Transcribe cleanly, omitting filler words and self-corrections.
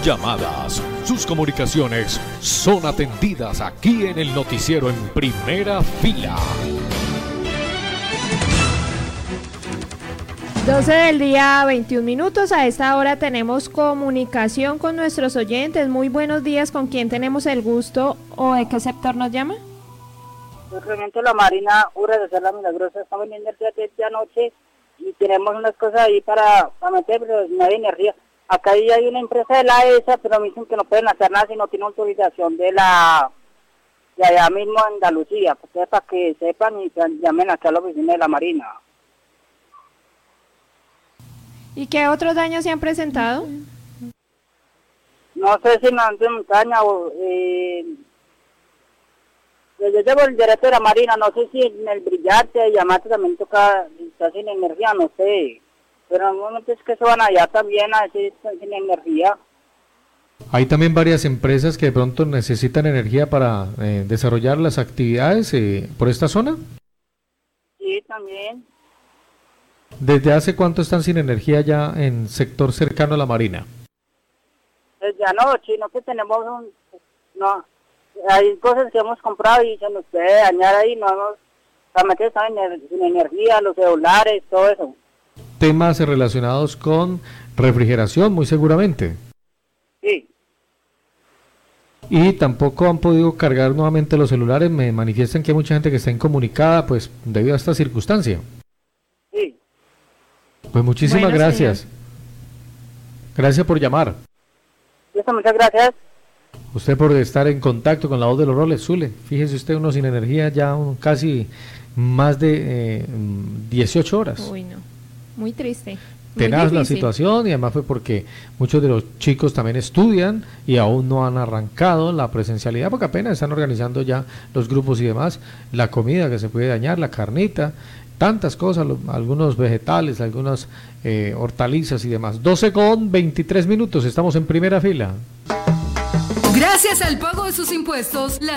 llamadas, sus comunicaciones son atendidas aquí en el noticiero en Primera Fila. 12 del día, 21 minutos. A esta hora tenemos comunicación con nuestros oyentes. Muy buenos días. ¿Con quién tenemos el gusto o de qué sector nos llama? Realmente la Marina, Ura de Ser Milagrosa, está vendiendo energía desde anoche y tenemos unas cosas ahí para meter, pero no hay energía. Acá hay una empresa de la ESA, pero me dicen que no pueden hacer nada si no tienen autorización de allá mismo en Andalucía, porque para que sepan y llamen acá a la oficina de la Marina. ¿Y qué otros daños se han presentado? No sé si en la montaña o... yo llevo el directo de la Marina, no sé si en el Brillante, Diamante también toca, está sin energía, no sé. Pero normalmente es que se van allá también a decir están sin energía. Hay también varias empresas que de pronto necesitan energía para desarrollar las actividades por esta zona. Sí, también. ¿Desde hace cuánto están sin energía ya en sector cercano a la Marina? Desde anoche, no que tenemos no, hay cosas que hemos comprado y se nos puede dañar ahí, no hemos, realmente están sin energía, los celulares, todo eso. Temas relacionados con refrigeración, muy seguramente. Sí. Y tampoco han podido cargar nuevamente los celulares, me manifiestan que hay mucha gente que está incomunicada, pues debido a esta circunstancia. Sí. Pues muchísimas gracias. Señor. Gracias por llamar. Listo, muchas gracias. Usted por estar en contacto con la voz de los roles, Zule. Fíjese usted, uno sin energía ya casi más de 18 horas. Uy, no. Muy triste. Tenaz la situación, y además fue porque muchos de los chicos también estudian y aún no han arrancado la presencialidad porque apenas están organizando ya los grupos y demás, la comida que se puede dañar, la carnita, tantas cosas, algunos vegetales, algunas hortalizas y demás. 12:23 minutos, estamos en Primera Fila. Gracias al pago de sus impuestos,